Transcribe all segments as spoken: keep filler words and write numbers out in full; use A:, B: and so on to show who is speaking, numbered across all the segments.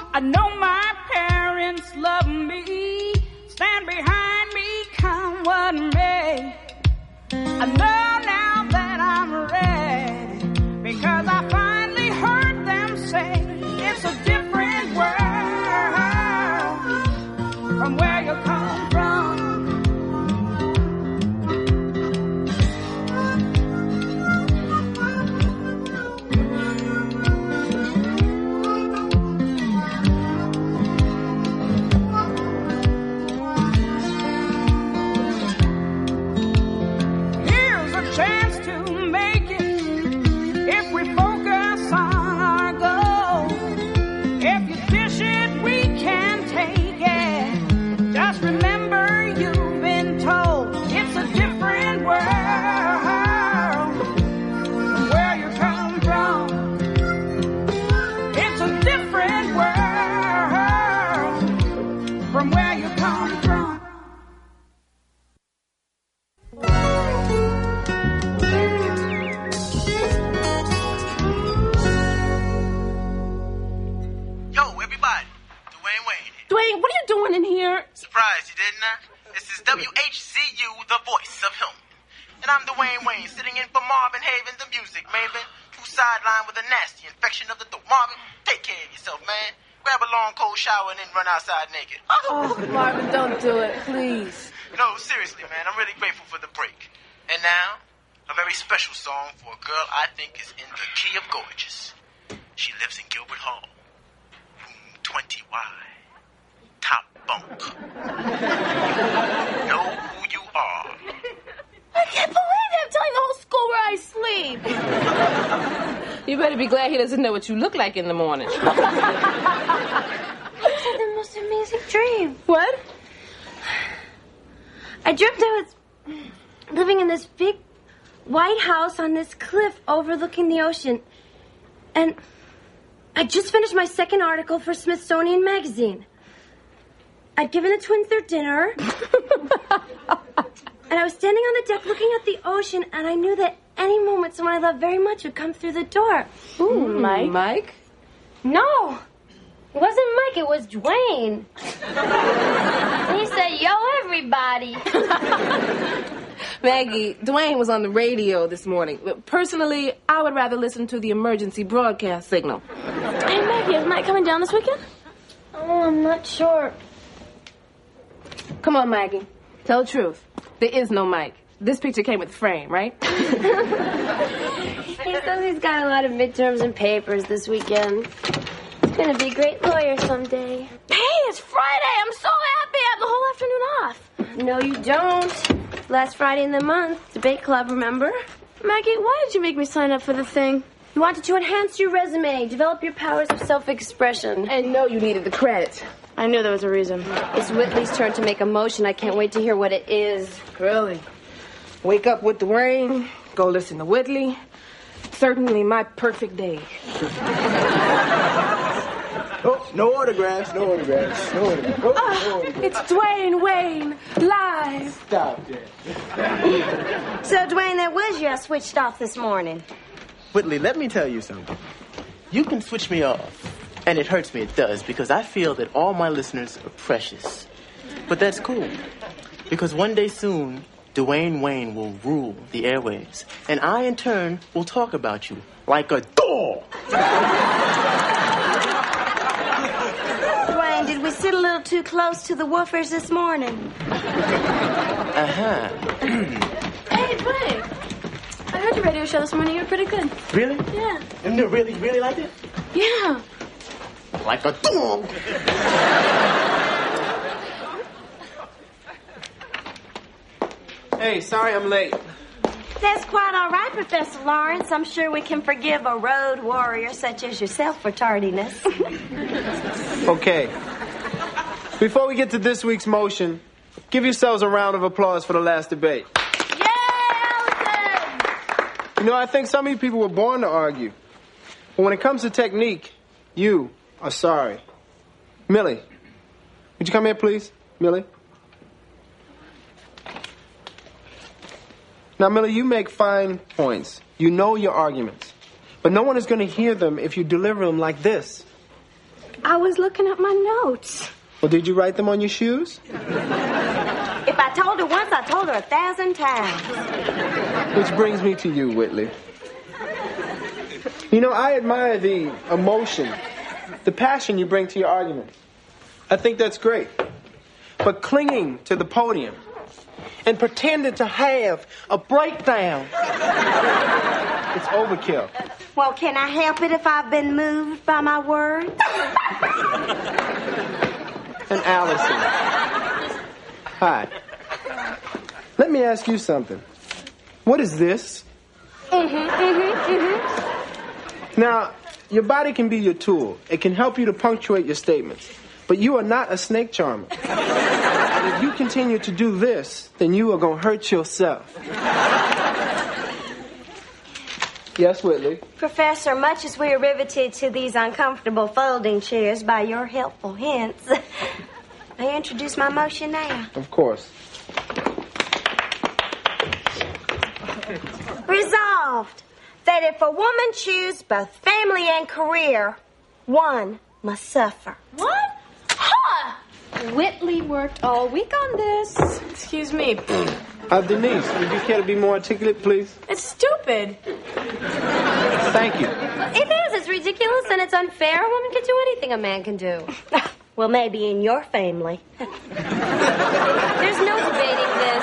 A: I know my parents love me, stand behind me, come what may. I know now that I'm ready, because I finally heard them say it's a different world from where you come from.
B: W H C U, the voice of him. And I'm Dwayne Wayne, sitting in for Marvin Haven, the music maven, who sidelined with a nasty infection of the throat. Marvin, take care of yourself, man. Grab a long, cold shower and then run outside naked.
C: Oh, Marvin, don't do it, please.
B: No, seriously, man, I'm really grateful for the break. And now, a very special song for a girl I think is in the key of gorgeous. She lives in Gilbert Hall, room twenty Y. Top bunk. Know who you are.
C: I can't believe it. I'm telling the whole school where I sleep.
D: You better be glad he doesn't know what you look like in the morning.
E: I had the most amazing dream.
D: What?
E: I dreamt I was living in this big white house on this cliff overlooking the ocean. And I just finished my second article for Smithsonian Magazine. I'd given the twins their dinner, and I was standing on the deck looking at the ocean, and I knew that any moment someone I loved very much would come through the door.
C: Ooh, Mike.
D: Mike?
E: No, it wasn't Mike, it was Dwayne. And he said, yo, everybody.
D: Maggie, Dwayne was on the radio this morning. Personally, I would rather listen to the emergency broadcast signal.
C: Hey, Maggie, is Mike coming down this weekend?
E: Oh, I'm not sure.
D: Come on, Maggie. Tell the truth. There is no Mike. This picture came with the frame, right?
E: He says he's got a lot of midterms and papers this weekend. He's gonna be a great lawyer someday.
C: Hey, it's Friday. I'm so happy. I have the whole afternoon off.
E: No, you don't. Last Friday in the month. Debate club, remember?
C: Maggie, why did you make me sign up for the thing?
E: You wanted to enhance your resume, develop your powers of self-expression.
D: And know you needed the credit.
C: I knew there was a reason.
E: It's Whitley's turn to make a motion. I can't wait to hear what it is.
D: Really? Wake up with Dwayne, go listen to Whitley. Certainly my perfect day.
F: Oh, no autographs, no autographs, no autographs. Oh,
C: Uh,
F: no autographs.
C: it's Dwayne Wayne, live.
F: Stop that.
E: So, Dwayne, that was you I switched off this morning.
B: Whitley, let me tell you something. You can switch me off, and it hurts me, it does, because I feel that all my listeners are precious. But that's cool, because one day soon, Dwayne Wayne will rule the airwaves, and I, in turn, will talk about you like a dog.
E: Dwayne, did we sit a little too close to the woofers this morning?
B: Uh-huh.
C: Hey, Dwayne. I heard your radio show this morning. You were pretty good.
B: Really?
C: Yeah.
B: And you really, really like it?
C: Yeah.
B: Like a dog.
F: Hey, sorry I'm late.
E: That's quite all right, Professor Lawrence. I'm sure we can forgive a road warrior such as yourself for tardiness.
F: Okay. Before we get to this week's motion, give yourselves a round of applause for the last debate.
E: Yay, Allison!
F: You know, I think some of you people were born to argue. But when it comes to technique, you are sorry. Millie, would you come here, please? Millie? Now, Millie, you make fine points. You know your arguments. But no one is going to hear them if you deliver them like this.
E: I was looking at my notes.
F: Well, did you write them on your shoes?
E: If I told her once, I told her a thousand times.
F: Which brings me to you, Whitley. You know, I admire the emotion, the passion you bring to your argument. I think that's great. But clinging to the podium and pretending to have a breakdown, it's overkill.
E: Well, can I help it if I've been moved by my words?
F: And Allison. Hi. Let me ask you something. What is this?
E: Mm-hmm, mm-hmm, mm-hmm.
F: Now, your body can be your tool. It can help you to punctuate your statements. But you are not a snake charmer. And if you continue to do this, then you are going to hurt yourself. Yes, Whitley?
E: Professor, much as we are riveted to these uncomfortable folding chairs by your helpful hints, I introduce my motion now.
F: Of course.
E: Resolved that if a woman choose both family and career, one must suffer.
C: What? Ha! Whitley worked all week on this.
D: Excuse me.
F: Uh, Denise, would you care to be more articulate, please?
D: It's stupid.
F: Thank you.
E: It is. It's ridiculous and it's unfair. A woman can do anything a man can do. Well, maybe in your family. There's no debating this.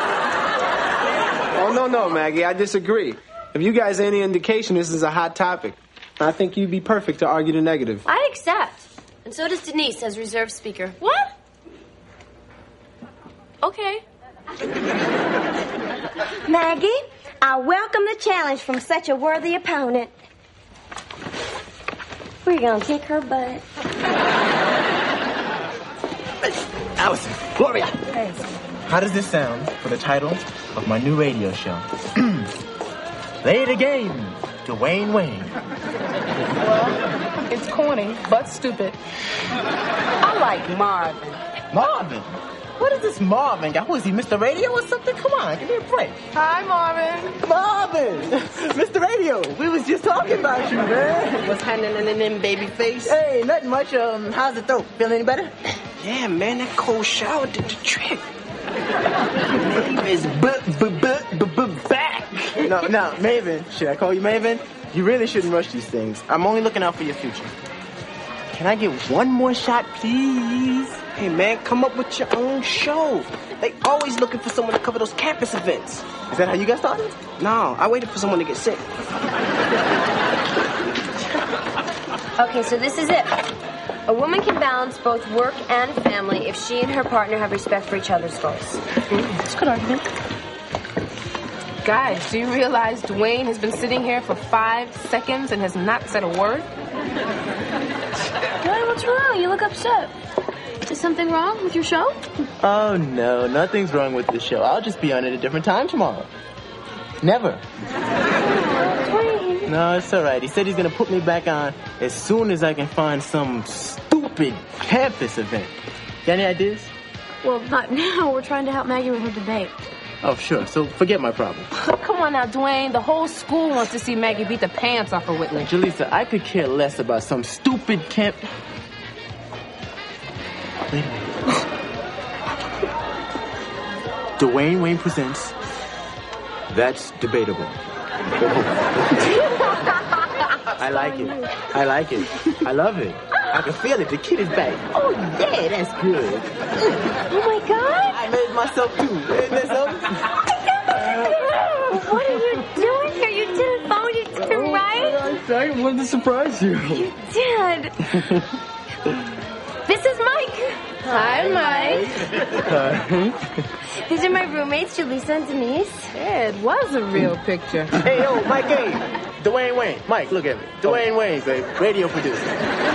F: Oh, no, no, Maggie, I disagree. If you guys are any indication, this is a hot topic. I think you'd be perfect to argue the negative.
C: I accept. And so does Denise as reserve speaker.
D: What? Okay.
E: Maggie, I welcome the challenge from such a worthy opponent. We're gonna kick her butt.
B: Allison, Gloria. How does this sound for the title of my new radio show? Play the game, Dwayne Wayne.
D: Well, it's corny, but stupid. I like Marvin.
B: Marvin? What is this Marvin guy? Who is he, Mister Radio or something? Come on, give me a break.
D: Hi, Marvin.
B: Marvin! Mister Radio, we was just talking about you, man.
G: What's happening in them baby face?
B: Hey, nothing much. Um, how's the throat? Feeling any better?
G: Yeah, man, that cold shower did the trick. Maeve is b b b b b back.
B: No, no, Maven. Should I call you Maven? You really shouldn't rush these things. I'm only looking out for your future. Can I get one more shot, please?
G: Hey, man, come up with your own show. They always looking for someone to cover those campus events.
B: Is that how you got started?
G: No, I waited for someone to get sick.
C: Okay, so this is it. A woman can balance both work and family if she and her partner have respect for each other's goals.
D: That's a good argument. Guys, do you realize Dwayne has been sitting here for five seconds and has not said a word?
C: Dwayne, what's wrong? You look upset. Is something wrong with your show?
B: Oh, no, nothing's wrong with the show. I'll just be on at a different time tomorrow. Never.
C: Dwayne.
B: No, it's all right. He said he's going to put me back on as soon as I can find some stupid campus event. Got any ideas?
C: Well, not now. We're trying to help Maggie with her debate.
B: Oh, sure. So forget my problem.
D: Come on now, Dwayne. The whole school wants to see Maggie beat the pants off of Whitley.
B: Jaleesa, I could care less about some stupid camp... Wait a minute. Dwayne Wayne presents That's Debatable. I like it. I like it. I love it. I can feel it. The kid is back. Oh, yeah, that's good.
E: Oh, my God.
B: I made myself, too. Isn't that something?
E: What are you doing here? You didn't phone. You didn't write.
B: I wanted to surprise you.
E: You did. This is Mike.
D: Hi, Mike.
E: These are my roommates, Jaleesa and Denise.
D: Yeah, it was a real picture.
B: Hey, yo, Mike A. Dwayne Wayne. Mike, look at me. Dwayne Wayne, babe. Radio producer.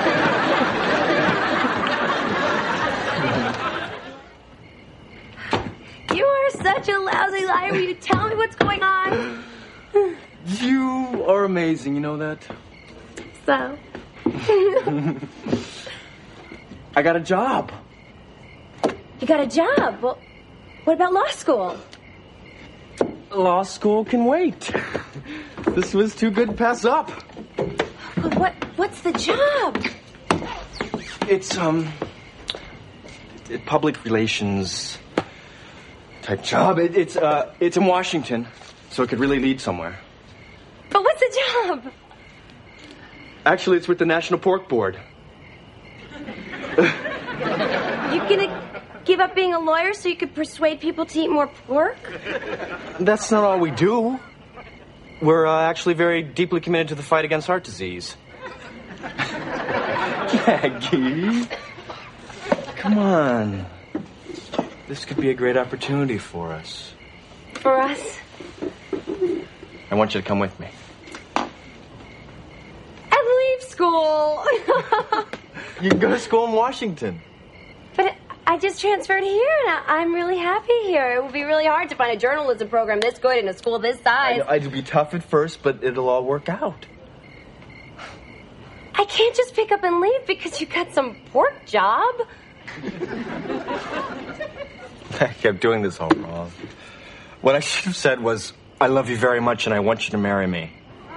E: You are such a lousy liar. Will you tell me what's going on?
H: You are amazing, you know that?
E: So?
H: I got a job.
E: You got a job? Well, what about law school?
H: Law school can wait. This was too good to pass up.
E: But what? What's the job?
H: It's, um, it, public relations type job. It, it's, uh, it's in Washington, so it could really lead somewhere.
E: But what's the job?
H: Actually, it's with the National Pork Board.
E: You gonna give up being a lawyer so you could persuade people to eat more pork?
H: That's not all we do. We're uh, actually very deeply committed to the fight against heart disease. Maggie, come on. This could be a great opportunity for us.
E: For us?
H: I want you to come with me.
E: I leave school.
H: You can go to school in Washington.
E: But I just transferred here, and I- I'm really happy here. It would be really hard to find a journalism program this good in a school this size.
H: I, it'll be tough at first, but it'll all work out.
E: I can't just pick up and leave because you got some pork job.
H: I kept doing this all wrong. What I should have said was, I love you very much and I want you to marry me.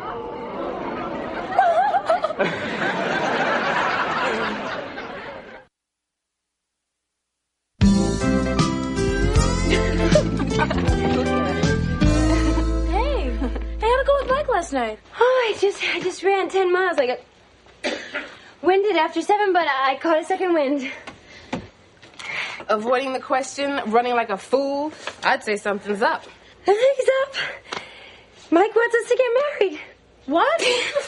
E: Hey, how'd it go with Mike last night? Oh, I just, I just ran ten miles. I got winded after seven, but I caught a second wind.
D: Avoiding the question, running like a fool, I'd say something's up.
E: Nothing's up. Mike wants us to get married.
I: What?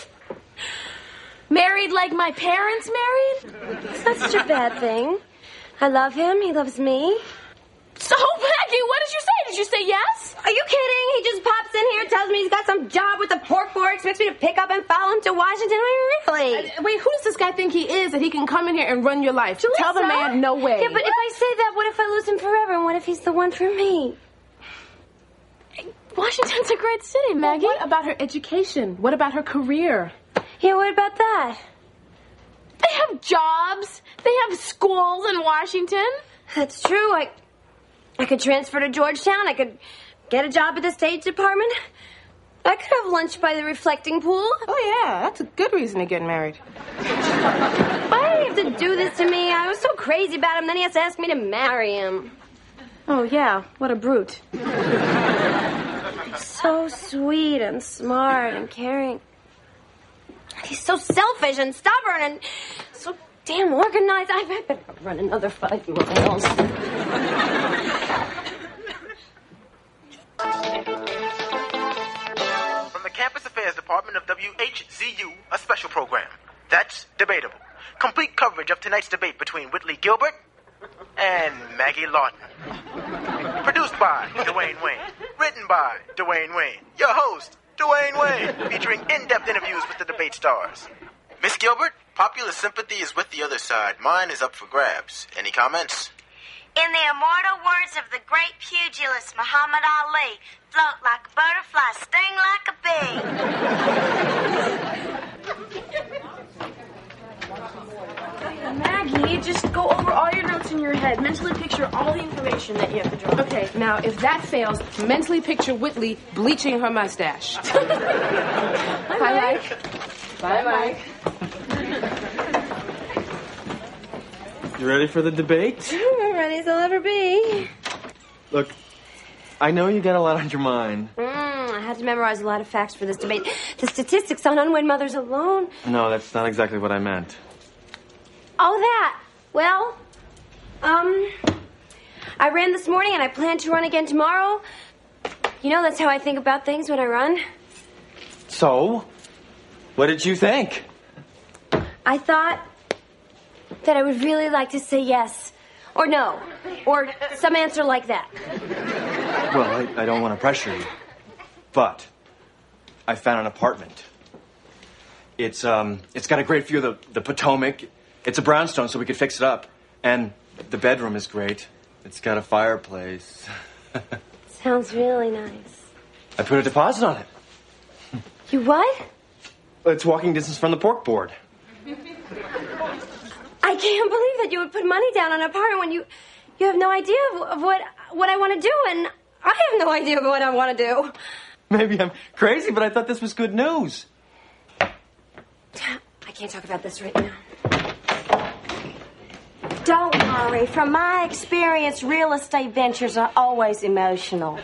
I: Married like my parents married?
E: It's not such a bad thing. I love him. He loves me.
I: So, Maggie, what did you say? Did you say yes?
E: Are you kidding? He just pops in here, tells me he's got some job with the pork board, expects me to pick up and follow him to Washington. I mean, really?
D: Uh, wait, who does this guy think he is that he can come in here and run your life?
E: Julissa?
D: Tell the man no way.
E: Yeah, but if I say that, what if I lose him forever? And what if he's the one for me?
I: Washington's a great city, Maggie.
D: Well, what about her education? What about her career?
E: Yeah, what about that?
I: They have jobs. They have schools in Washington.
E: That's true. I, I could transfer to Georgetown. I could get a job at the State Department. I could have lunch by the reflecting pool.
D: Oh, yeah, that's a good reason to get married.
E: Why did he have to do this to me? I was so crazy about him, then he has to ask me to marry him.
D: Oh, yeah, what a brute.
E: So sweet and smart and caring. He's so selfish and stubborn and so damn organized. I better run another five miles.
B: From the Campus Affairs Department of W H Z U, a special program. That's Debatable. Complete coverage of tonight's debate between Whitley Gilbert and Maggie Lawton. Produced by Dwayne Wayne. Written by Dwayne Wayne. Your host, Dwayne Wayne. Featuring in-depth interviews with the debate stars. Miss Gilbert, popular sympathy is with the other side. Mine is up for grabs. Any comments?
J: In the immortal words of the great pugilist Muhammad Ali, float like a butterfly, sting like a bee.
I: Maggie, just go over all your notes in your head. Mentally picture all the information that you have to draw.
D: Okay, now, if that fails, mentally picture Whitley bleaching her mustache.
E: Hi,
D: Bye,
E: Mike.
D: Bye, Mike.
H: You ready for the debate?
E: I'm ready as I'll ever be.
H: Look, I know you got a lot on your mind.
E: Mm, I had to memorize a lot of facts for this debate. The statistics on unwed mothers alone.
H: No, that's not exactly what I meant.
E: Oh, that. Well, um, I ran this morning and I plan to run again tomorrow. You know, that's how I think about things when I run.
H: So, what did you think?
E: I thought that I would really like to say yes or no or some answer like that.
H: Well, I, I don't want to pressure you, but I found an apartment. It's um, it's got a great view of the, the Potomac. It's a brownstone, so we could fix it up. And the bedroom is great. It's got a fireplace.
E: Sounds really nice.
H: I put a deposit on it.
E: You what?
H: It's walking distance from the pork board.
E: I can't believe that you would put money down on an apartment when you you have no idea of, of what what I want to do, and I have no idea of what I want to do.
H: Maybe I'm crazy, but I thought this was good news.
E: I can't talk about this right now.
J: Don't worry. From my experience, real estate ventures are always emotional.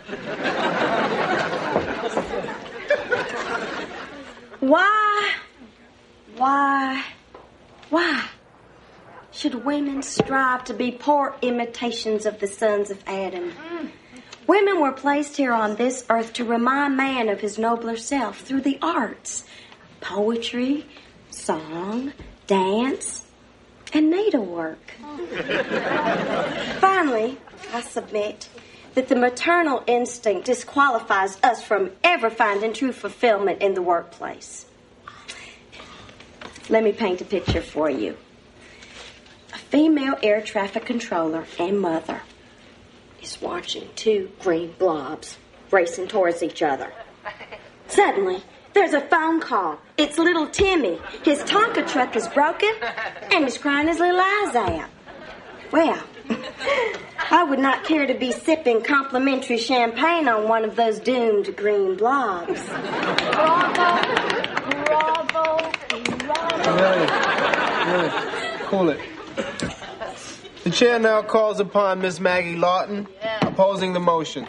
J: Why, why, why should women strive to be poor imitations of the sons of Adam? Women were placed here on this earth to remind man of his nobler self through the arts, poetry, song, dance, and needlework. Finally, I submit that the maternal instinct disqualifies us from ever finding true fulfillment in the workplace. Let me paint a picture for you. A female air traffic controller and mother is watching two green blobs racing towards each other. Suddenly, there's a phone call. It's little Timmy. His Tonka truck is broken, and he's crying his little eyes out. Well, I would not care to be sipping complimentary champagne on one of those doomed green blobs.
I: Bravo, bravo, bravo.
F: Really, really, cool it. The chair now calls upon Miss Maggie Lawton, opposing the motion.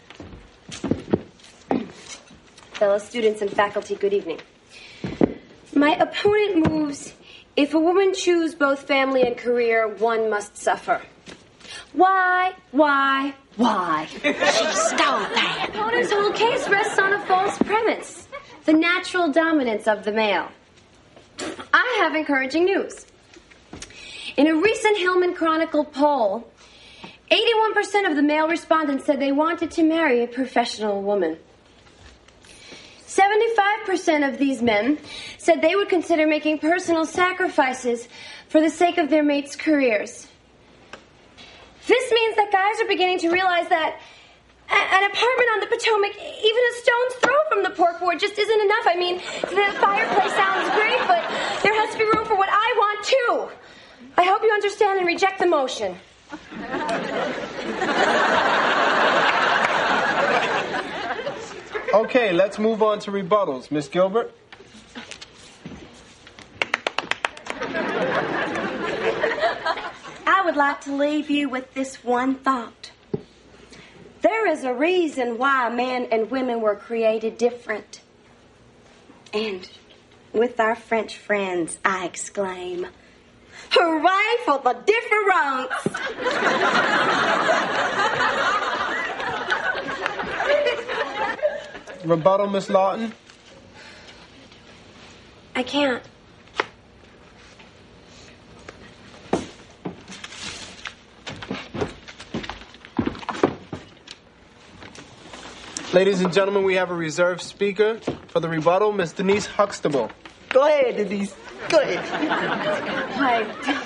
C: Fellow students and faculty, good evening. My opponent moves, if a woman choose both family and career, one must suffer. Why, why, why?
J: She stole that.
C: The opponent's whole case rests on a false premise. The natural dominance of the male. I have encouraging news. In a recent Hillman Chronicle poll, eighty-one percent of the male respondents said they wanted to marry a professional woman. seventy-five percent of these men said they would consider making personal sacrifices for the sake of their mates' careers. This means that guys are beginning to realize that an apartment on the Potomac, even a stone's throw from the pork board, just isn't enough. I mean, the fireplace sounds great, but there has to be room for what I want, too. I hope you understand and reject the motion.
F: Okay, let's move on to rebuttals. Miss Gilbert?
J: I would like to leave you with this one thought. There is a reason why men and women were created different. And with our French friends, I exclaim, hooray for the difference!
F: Rebuttal, Miss Lawton?
C: I can't.
F: Ladies and gentlemen, we have a reserved speaker for the rebuttal, Miss Denise Huxtable.
B: Go ahead, Denise. Go ahead.
I: Hi.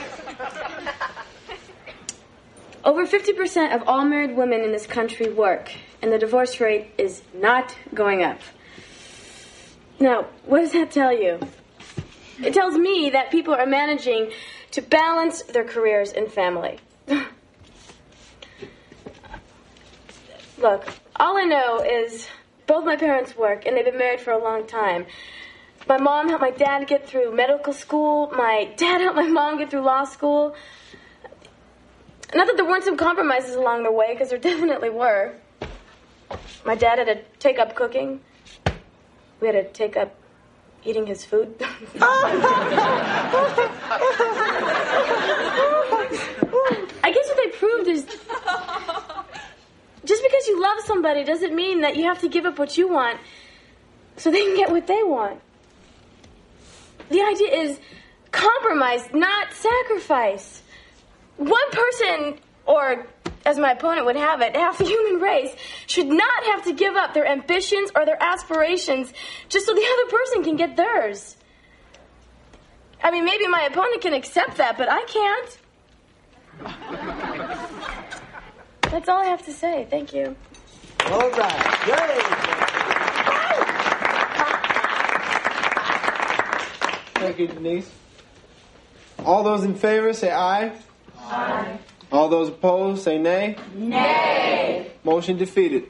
I: Over fifty percent of all married women in this country work, and the divorce rate is not going up. Now, what does that tell you? It tells me that people are managing to balance their careers and family. Look, all I know is both my parents work, and they've been married for a long time. My mom helped my dad get through medical school. My dad helped my mom get through law school. Not that there weren't some compromises along the way, because there definitely were. My dad had to take up cooking. We had to take up eating his food. I guess what they proved is just because you love somebody doesn't mean that you have to give up what you want so they can get what they want. The idea is compromise, not sacrifice. One person, or as my opponent would have it, half the human race, should not have to give up their ambitions or their aspirations just so the other person can get theirs. I mean, maybe my opponent can accept that, but I can't. That's all I have to say. Thank you.
B: All right. Yay.
F: Thank you, Denise. All those in favor, say aye.
I: Aye.
F: All those opposed, say nay.
I: Nay.
F: Motion defeated.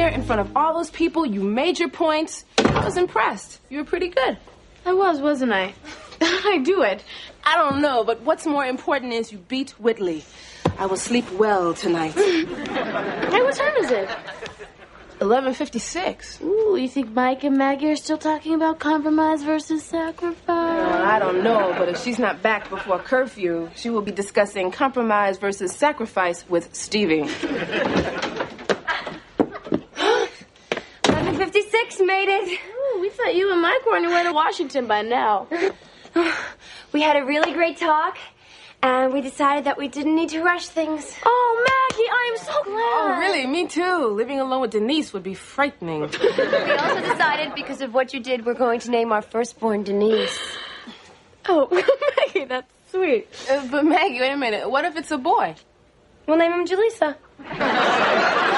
D: there in front of all those people. You made your points. I was impressed. You were pretty good.
I: I was, wasn't I? How did I do it?
D: I don't know, but what's more important is you beat Whitley. I will sleep well tonight.
I: Hey, what time is it?
D: eleven fifty-six.
I: Ooh, you think Mike and Maggie are still talking about compromise versus sacrifice?
D: Well, I don't know, but if she's not back before curfew, she will be discussing compromise versus sacrifice with Stevie.
C: eleven fifty-six made it.
I: Ooh, we thought you and Mike were on your way to Washington by now.
C: We had a really great talk, and we decided that we didn't need to rush things.
I: Oh, Maggie, I'm so glad.
D: Oh, really? Me too. Living alone with Denise would be frightening.
C: We also decided, because of what you did, we're going to name our firstborn Denise.
I: Oh, Maggie, that's sweet.
D: Uh, but Maggie, wait a minute. What if it's a boy?
C: We'll name him Jaleesa.